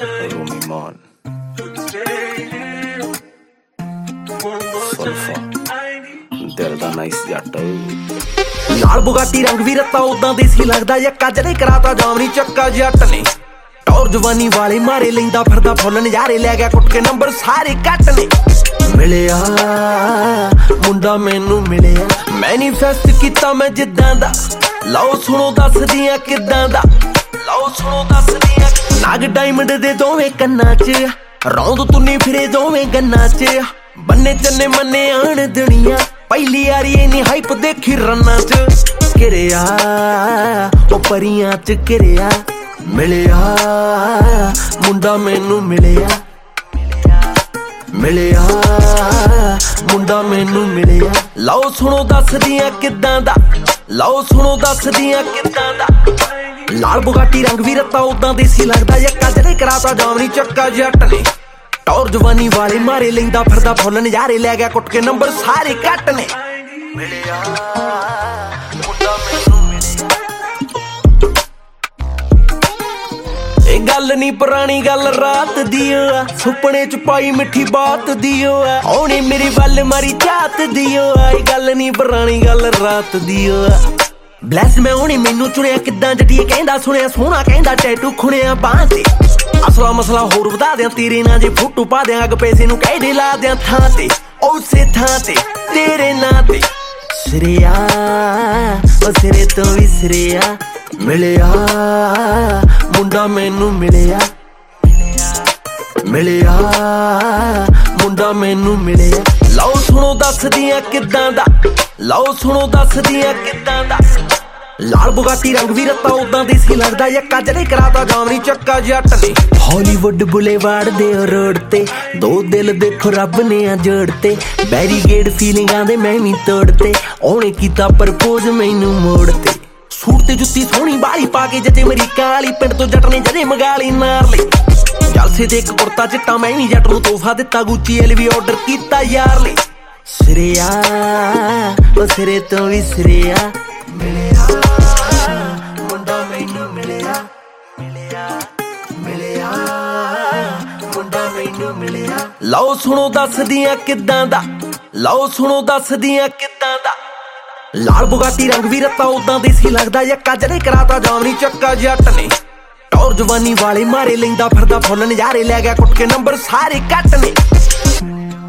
Rumi Man, Sulfa, दिल दा nice जट नाल बुगाटी रंग भी रत्ता उदां देसी लगदा यक्का जदे कराता जाम नी चक्का जट ने टौर जवानी वाले मारे लैंदा फिरदा फुल नजारे लै गया कुट के नंबर सारे कट ने मिलिया मुंडा मैनू मिलिया मैनीफेस्ट कीता मैं जिद्दां दा लाओ सुनो दस दियां किद्दां दा लाओ सुनो दस दियां नाग डायमंड दे दोवें कन्नां च रौंद तुन्नी फिरे दोवें गन्नां च बन्ने चन्ने मन्ने आण दुनिया पहली यारी इन्नी हाइप देखी रन्ना च घिरिया ओ परियां च घिरिया मिलिया मुंडा मैनू मिलिया मिलिया मुंडा मैनू मिलिया लाओ सुनो दस दियां किद्दां दा लाओ सुनो दस दियां किद्दां दा लाल बुगाटी रंग भी रत्ता उदां देसी लगदा यक्का जदे कराता जाम नी चक्का जट ने टौर जवानी वाले मारे लैंदा फिरदा फुल नजारे लै गया कुट के नंबर सारे कट ने मिलिया मुंडा मैनू मिलिया ए गल नी पुरानी गल रात दी आ सुपने च पाई मिठी बात दी आ औनी मेरी वल मारी जात दी आ ए गल नी पुरानी गल रात दी आ ब्लैस मैं होनी मैनू चुनिया किद्दां जटिए कहंदा सुनिया सोहना कहंदा टैटू खुणिया बांह ते असला मसला होर वधा दियां तेरे नां जे फोटो पा दियां अग पैसे नू कह दे ला दियां थां ते उसे थां ते तेरे नां ते सिरिया ओ सिरे तो भी सिरिया मिलिया मुंडा मैनू मिलिया मिलिया मुंडा मैनू मिलिया लाओ सुनो दस दियां किद्दां दा लाओ सुनो दस दियां किद्दां दा लाल बुगाटी रंग भी रत्ता उदां देसी लगदा यक्का जदे कराता जाम नी चक्का जट ने हॉलीवुड बुलेवार्ड दे रोड ते दो दिल देखो रब ने आ जोड़ते बैरीगेड फीलिंगां दे मैं भी तोड़ते ओने कीता प्रपोज मैनू मोड़ते सूट ते जुत्ती सोहनी बाली पा के जते मेरी काली पिंड तो जट ने जदे मगाली नार ले जलसे ते इक कुर्ता चिट्टा मैं भी जट नू तोहफा दिता गुच्ची एलवी ऑर्डर कीता यार ले सिरिया ओ सिरे तो भी सिरिया मिलिया मुंडा मैनू मिलिया मिलिया मिलिया मुंडा मैनू मिलिया लाओ सुनो दस दियां किद्दां दा लाओ सुनो दस दियां किद्दां दा लाल बुगाटी रंग भी रत्ता उदां देसी लगदा यक्का जदे कराता जाम नी चक्का जट ने टौर जवानी वाले मारे लैंदा फिरदा फुल नजारे लै गया कुट के नंबर सारे कट ने